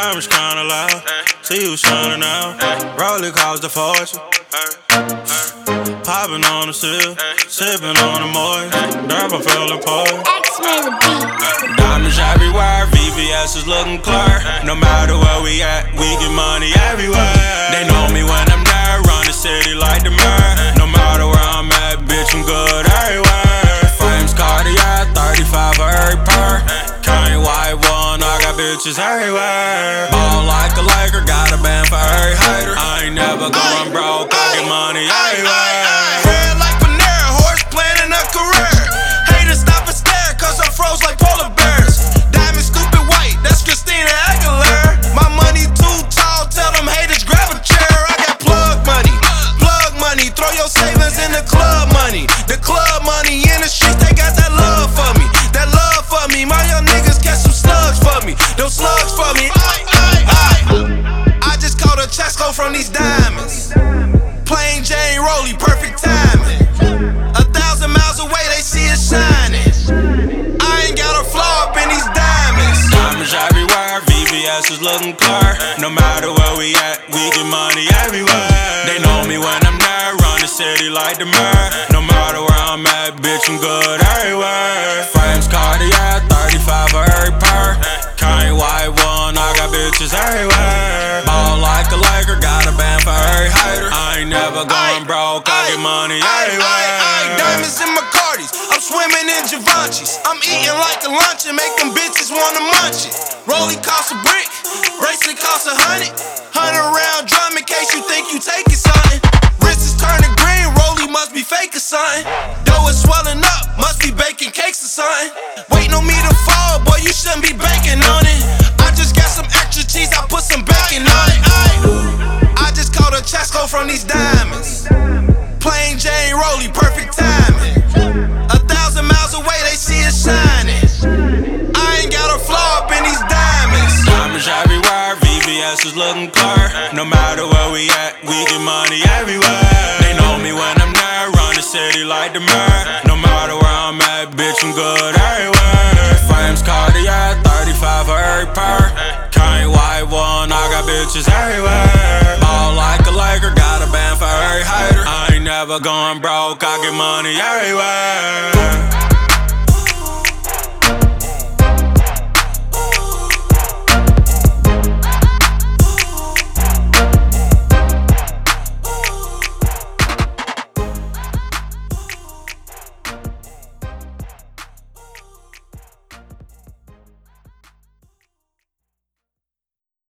diamonds kinda loud. See you shining out. Rollie cost a fortune. Popping on the seal, sipping on the moist. Damn, I'm feeling poised. X made the beat. Diamonds everywhere, VVS is looking clear. No matter where we at, we get money everywhere. They know me when I'm there, run the city like the mayor. No matter where I'm at, bitch, I'm good everywhere. Frames Cartier, 35 for every pair. Kanye White one, I got bitches everywhere. Ball like a Laker, got a band for every hater. I ain't never going broke, I get money everywhere. Head like Panera, horse planning a career. Haters stop and stare, cause I'm froze like polar bears. Diamond stupid white, that's Christina Aguilera. My money too tall, tell them haters grab a chair. I got plug money, throw your savings in the club money. The club money in the streets, they got that love for me. That love for me, my young niggas catch some slugs for me. Those slugs for me, I just caught a Chesco from these diamonds. Plain Jane Rollie, perfect timing. 1,000 miles away, they see it shining. I ain't got a flaw up in these diamonds. Diamonds everywhere, VVS is looking clear. No matter where we at, we get money everywhere. They know me when I'm there, run the city like the mayor. No matter where I'm at, bitch, I'm good everywhere. Frames Cartier, 35 for every pair. Kanye White one, I got bitches everywhere. Ball like a Laker, got a band for every hater. I ain't never going broke, I get money everywhere. Diamonds in McCarty's, I'm swimming in Givenchy's. I'm eating like a luncheon, make them bitches wanna munch it. Rollie cost a brick, bracelet cost 100. 100 round drum in case you think you taking something. Wrist is turning green, Rollie must be fake or something. Dough is swelling up, must be baking cakes or something. Waiting on me to fall, boy, you shouldn't be banking on it. I just got some extra cheese, I put some bacon on it. I just caught a Chesco from these diamonds. Plain Jane Rollie, perfect timing. 1,000 miles away, they see it shining. I ain't got a flaw up in these diamonds. Diamonds everywhere, VVS is looking clear. No matter where we at, we get money everywhere. They know me when I'm there, run the city like the mayor. No matter where I'm at, bitch, I'm good everywhere. Frames Cartier, 35 for every pair. Kanye White one, I got bitches everywhere. Ball like a Laker, got a band for every hater. I ain't never going broke, I get money everywhere.